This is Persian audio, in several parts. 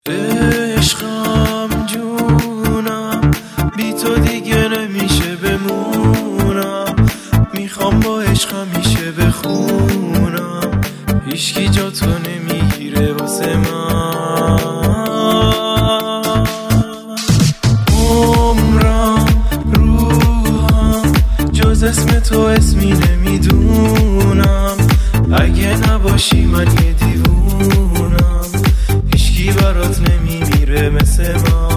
عشقم جونم، بی تو دیگه نمیشه بمونم. میخوام با عشق همیشه بخونم، هیچکی جا تو نمیگیره واسه من. عمرم روحم جز اسم تو اسمی نمیدونم. اگه نباشی من یه دیوونم، هیچکی برات نمیمیره مثل من.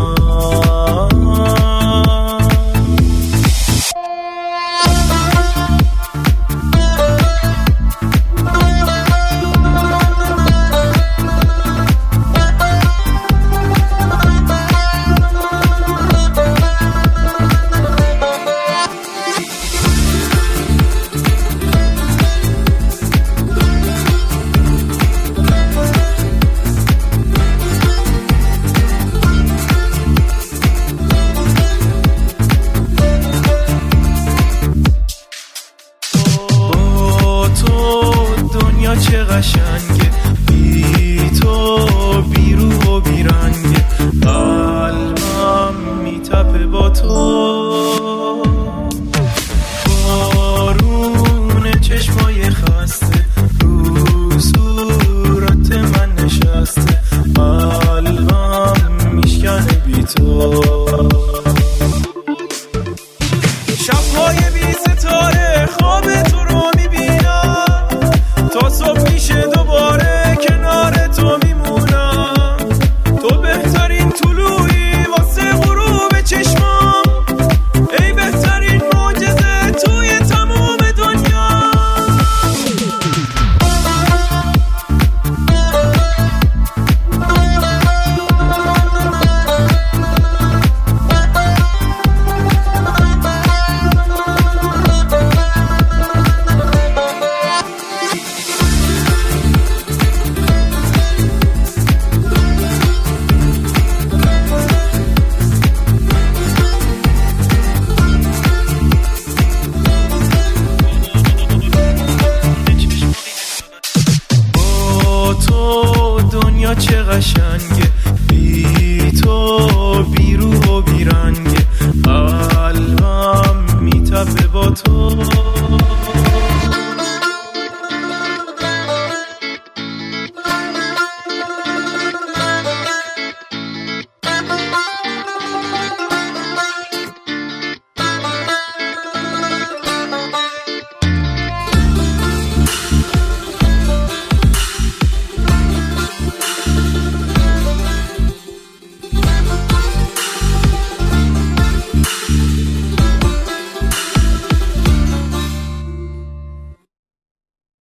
چه قشنگه بی تو، بی روح و بی رنگه. قلبم میتپه با تو، بارون چشمای خسته رو صورت من نشسته. قلبم میشکنه بی تو. شبهای بی ستاره خواب تو رو میبینم، تا صبح میشه دوباره کنار تو میمونم. تو بهترین طلوعی واسه غروب چشمام، ای بهترین معجزه توی تمام دنیا. دنیا چه قشنگه بی تو، بی روح و بی رنگه. قلبم میتپه با تو.